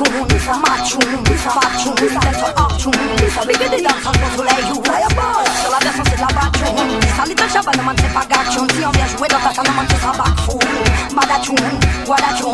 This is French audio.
tune, matchoun, version hors-tune, fabriqué des danses au soleil ou sur la version c'est de la batchoun. Ça lit de chabat, ne m'en c'est pas gatchoun. Si on vient jouer dans ta salle, ne m'en c'est pas backfool. Madachoun, wadachoun,